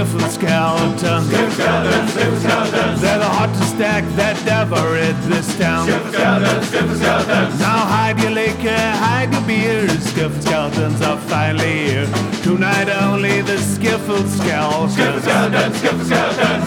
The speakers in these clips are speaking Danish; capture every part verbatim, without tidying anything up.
skiffle skeletons. Skiffle skeletons, skiffle skeletons. They're the hottest act that ever hit this town. Skiffle skeletons, skiffle skeletons. Now hide your liquor, hide your beers. Skiffle skeletons are finally here. Tonight only the skiffle skeletons. Skiffle skeletons, skiffle skeletons.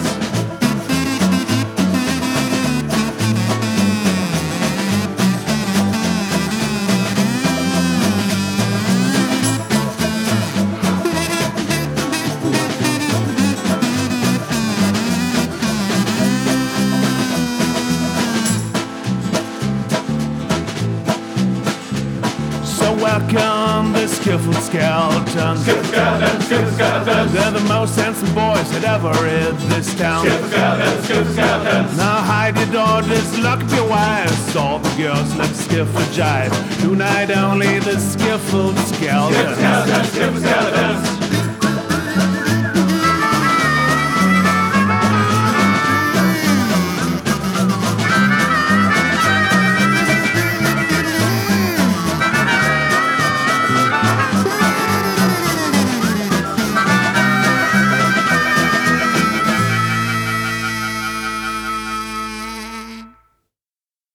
Welcome the skiffle skeletons. Skiffle skeletons, skiffle skeletons. They're the most handsome boys that ever hit this town. Skiffle skeletons, skiffle skeletons. Now hide your daughters, lock up your wives. All the girls let's skiffle jive. Tonight only the skiffle skeletons. Skiffle skeletons, skiffle skeletons.